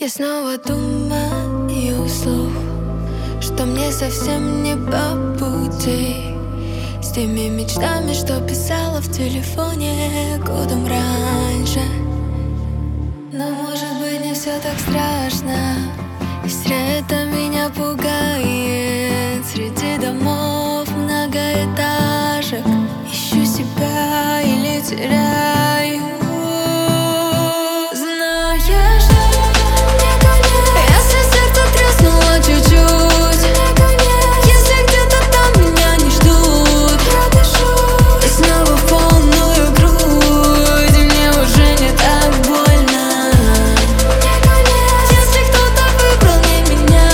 Я снова думаю вслух, что мне совсем не по пути с теми мечтами, что писала в телефоне годом раньше. Но может быть не все так страшно, и зря это меня пугает. Среди домов многоэтажек ищу себя или теряю. Знаешь, если сердце треснуло чуть-чуть, если где-то там меня не ждут, и снова в полную грудь, мне уже не так больно. Если кто-то выбрал не меня,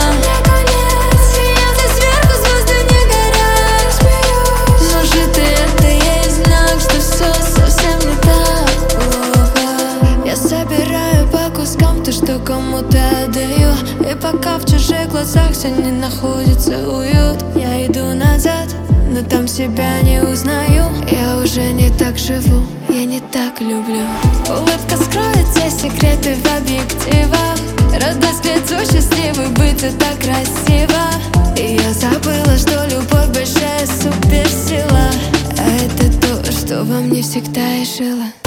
если сверху звезды не горят, может и это есть знак, что все совсем не так плохо. Я собираю по кускам то, что кому-то отдаю, и пока в чужих глазах все не находится уют, я иду назад, но там себя не узнаю. Я уже не так живу, я не так люблю. Улыбка скроет все секреты в объективах, радость к лицу, счастливый быть, это красиво. И я забыла, что любовь большая суперсила, а это то, что во мне всегда и жило.